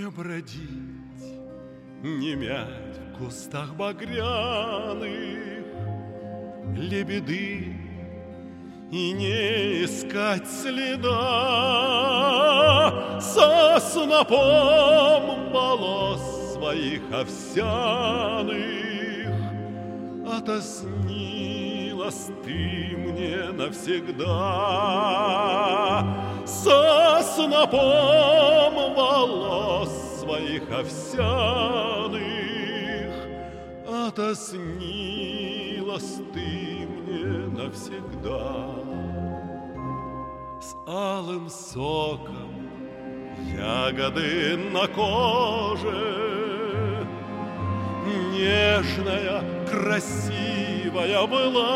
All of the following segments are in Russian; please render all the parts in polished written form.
Не бродить, не мять в кустах багряных лебеды и не искать следа со снопом волос своих овсяных. Отоснилась ты мне навсегда со снопом волос своих овсяных. Отоснилась ты мне навсегда с алым соком ягоды на коже, нежная, красивая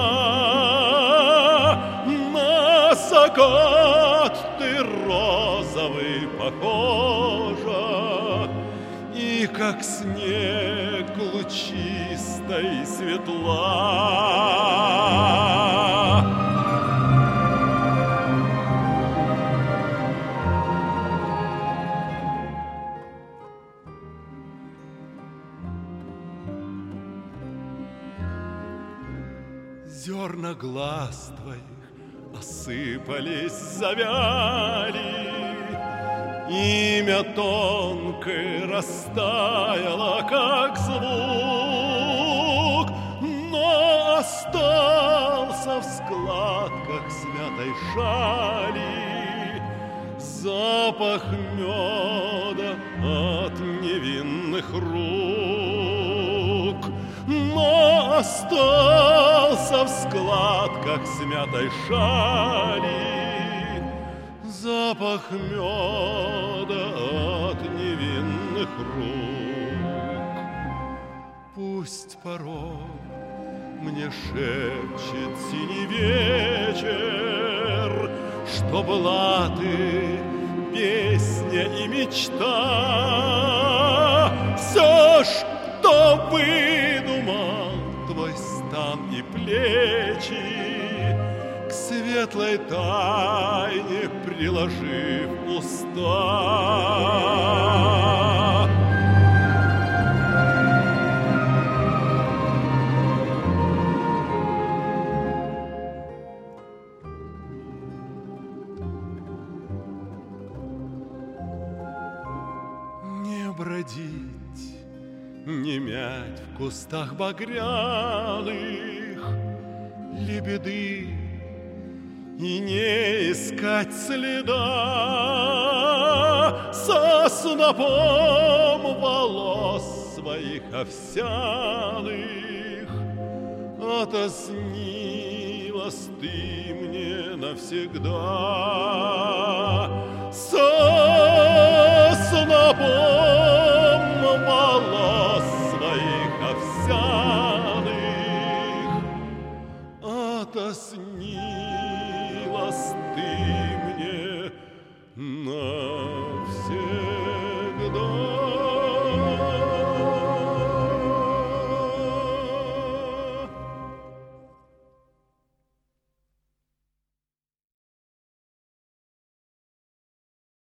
была, на закат ты розовый похожа, и как снег лучистой светла. Зерна глаз твоих осыпались, завяли, имя тонкое растаяло, как звук, но остался в складках смятой шали запах меда от невинных рук. Но остался в складках смятой шали запах меда от невинных рук. Пусть порой мне шепчет синий вечер, что была ты песня и мечта. Все, что выдумал твой стан и плечи, к светлой тайне приложив уста. Не бродить, не мять в кустах багряных лебеды и не искать следа со снопом волос своих овсяных. Отоснилась ты мне навсегда.